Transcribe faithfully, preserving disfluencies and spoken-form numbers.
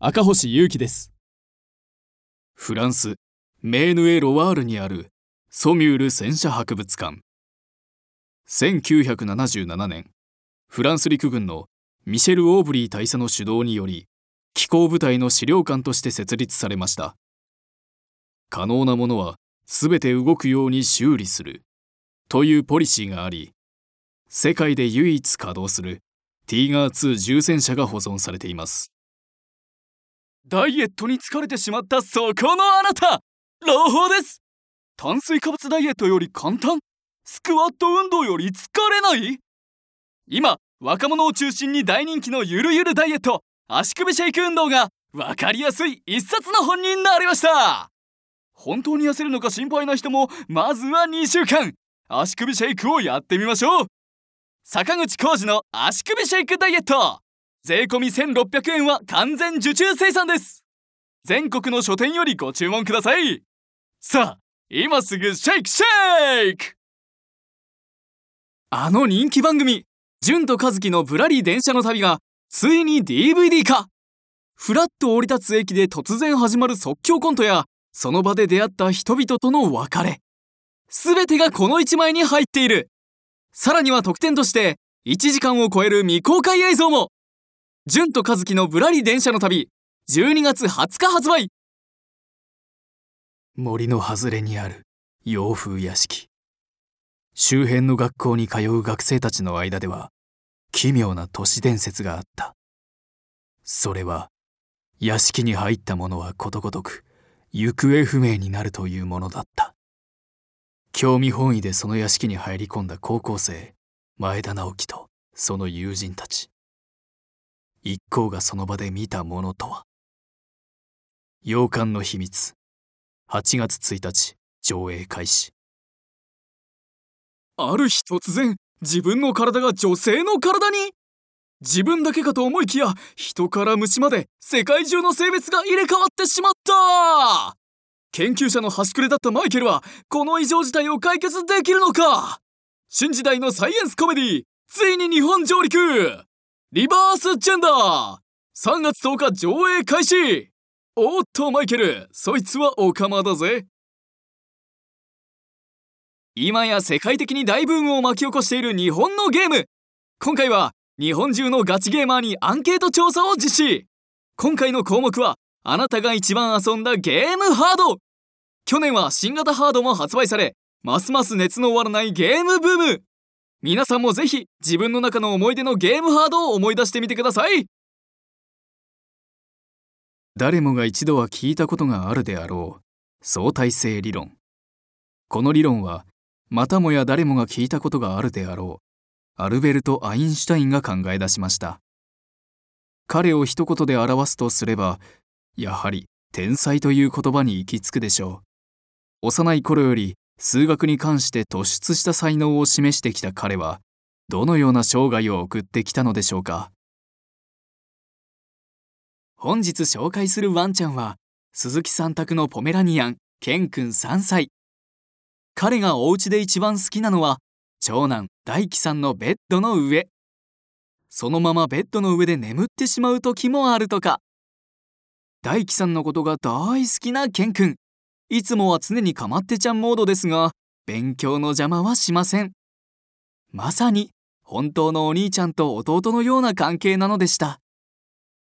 赤星勇樹です。フランス・メーヌエ・ロワールにあるソミュール戦車博物館。せんきゅうひゃくななじゅうななねん、フランス陸軍のミシェル・オーブリー大佐の主導により、機甲部隊の資料館として設立されました。可能なものはすべて動くように修理するというポリシーがあり、世界で唯一稼働するティーガーツー重戦車が保存されています。ダイエットに疲れてしまったそこのあなた、朗報です。炭水化物ダイエットより簡単、スクワット運動より疲れない。今若者を中心に大人気のゆるゆるダイエット足首シェイク運動が分かりやすい一冊の本になりました。本当に痩せるのか心配な人もまずはにしゅうかん足首シェイクをやってみましょう。坂口浩二の足首シェイクダイエット、税込みせんろっぴゃくえんは完全受注生産です。全国の書店よりご注文ください。さあ今すぐシェイクシェイク。あの人気番組純と和樹のぶらり電車の旅がついに ディーブイディー 化。ふらっと降り立つ駅で突然始まる即興コントや、その場で出会った人々との別れ、すべてがこのいちまいに入っている。さらには特典としていちじかんを超える未公開映像も。純と和樹のぶらり電車の旅、じゅうにがつはつか発売。森の外れにある洋風屋敷。周辺の学校に通う学生たちの間では奇妙な都市伝説があった。それは屋敷に入った者はことごとく行方不明になるというものだった。興味本位でその屋敷に入り込んだ高校生前田直樹とその友人たち。一行がその場で見たものとは。洋館の秘密、はちがつついたち上映開始。ある日突然、自分の体が女性の体に。自分だけかと思いきや、人から虫まで世界中の性別が入れ替わってしまった。研究者の端くれだったマイケルはこの異常事態を解決できるのか。新時代のサイエンスコメディ、ついに日本上陸。リバースジェンダー、さんがつとおか上映開始。おっとマイケル、そいつはオカマだぜ。今や世界的に大ブームを巻き起こしている日本のゲーム。今回は日本中のガチゲーマーにアンケート調査を実施。今回の項目は、あなたが一番遊んだゲームハード。去年は新型ハードも発売され、ますます熱の終わらないゲームブーム。皆さんもぜひ自分の中の思い出のゲームハードを思い出してみてください。誰もが一度は聞いたことがあるであろう相対性理論。この理論はまたもや誰もが聞いたことがあるであろうアルベルト・アインシュタインが考え出しました。彼を一言で表すとすれば、やはり天才という言葉に行き着くでしょう。幼い頃より数学に関して突出した才能を示してきた彼は、どのような生涯を送ってきたのでしょうか。本日紹介するワンちゃんは、鈴木さん宅のポメラニアン、ケンくんさんさい。彼がお家で一番好きなのは、長男大輝さんのベッドの上。そのままベッドの上で眠ってしまう時もあるとか。大輝さんのことが大好きなケンくん。いつもは常にかまってちゃんモードですが、勉強の邪魔はしません。まさに本当のお兄ちゃんと弟のような関係なのでした。